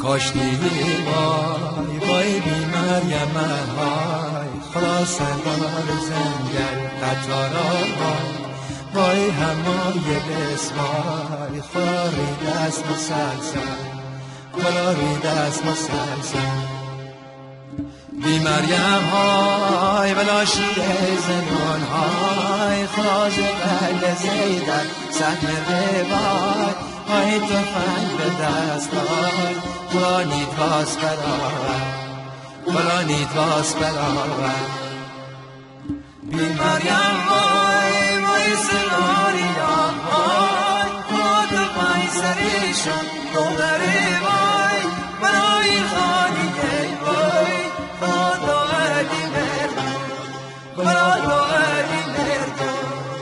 کاشتی وای وای بی مریم های خدا سردار زنگل قطارا وای همای بسمای خدا رید از مسلسل خدا رید از مسلسل بی مریم های ولا شیر زنون های خراز قل زیدن سهم روای های تفنگ به دست های خدا نید واس برآور خدا نید واس برآور بی مریم های وای سناریا های خدا پای سریشون دولری وای برای خانیه وای خدا علی مردم خدا علی مردم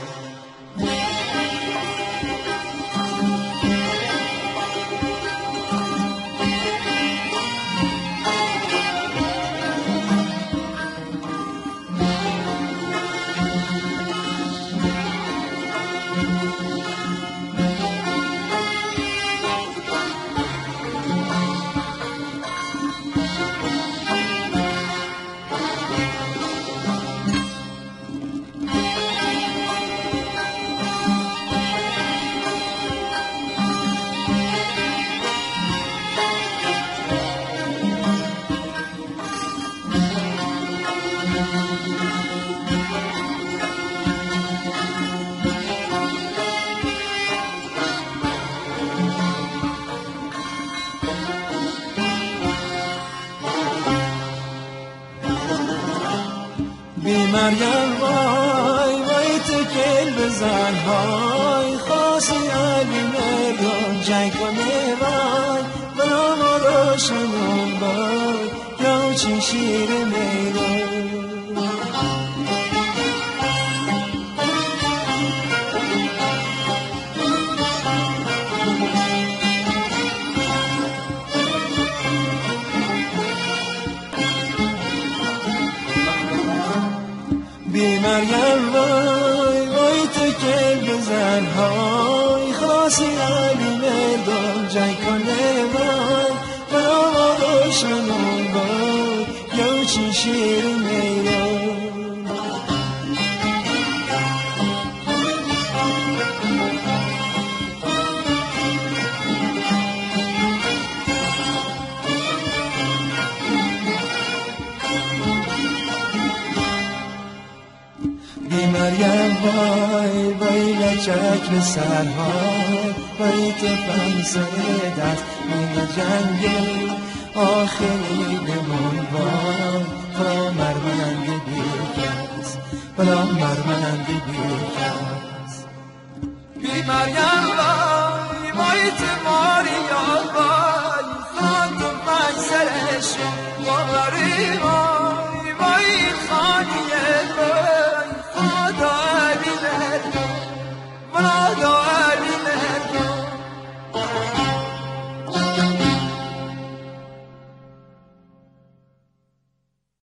بی مریم وای وای تکل بزن های خاصی علی مردم جنگ کنه وای برا ما روشنون وای یا چی شیر میرم بی مریم وای وای تکل بزن های خاصی علی مردم جنگ کنه وای برا ما روشنون وای یا چی شیر میرم بی مریم وای وای لچک به سرهای وای تفنگ سر دست میگه جنگل آخری بمون وای خدا مرمند بیرکس خدا مرمند بیرکس بی مریم وای وای تماری وای خدا تفنگ سرش وای